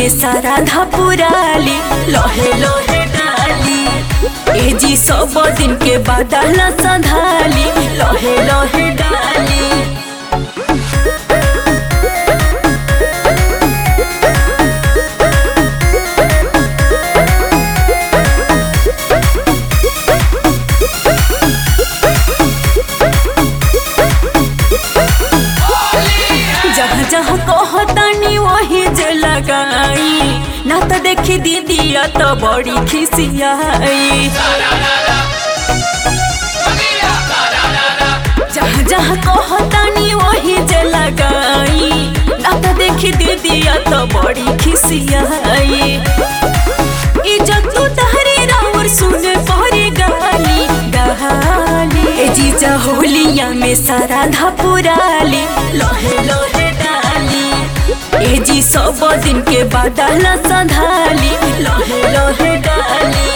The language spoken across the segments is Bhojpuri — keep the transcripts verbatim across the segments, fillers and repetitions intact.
में सारा धापुराली लोहे लोहे डाली। ए जी सब दिन के बादल संधाली लोहे लोहे डाली। जहाँ जहाँ कहतानी वही जे लगाई ना तो देखी दीदिया तो बड़ी खिसियाई। जहाँ जहाँ कहतानी वही जे लगाई ना तो देखी दीदिया तो बड़ी खिसियाई। इज्जत तू तहरी राउर सुने पहरी गाली गाली। ए जीजा होलिया में सारा धापुराली लोहे लोहे डाली। ए जी सब दिन के बादल संधाली लोहे लोहे डाली।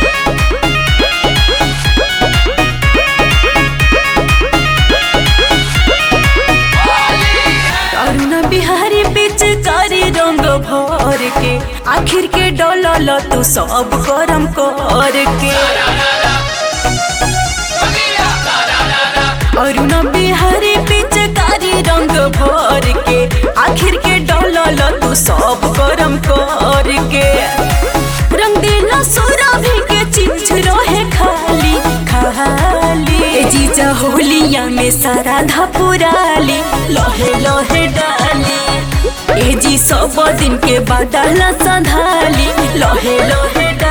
करुणा बिहारी पिचकारी रंग भर के आखिर के डोलल तू सब गरम कर के। करुणा बिहारी पिचकारी रंग भर के आखिर के डोलल तू सब गरम कर के। रंग दिला सुरभि के चीज रहे खाली खाली। ए जीजा होलिया में सारा धापुराली लोहे लोहे डाली। ए जी सब दिन के बादल संधाली लोहे लोहे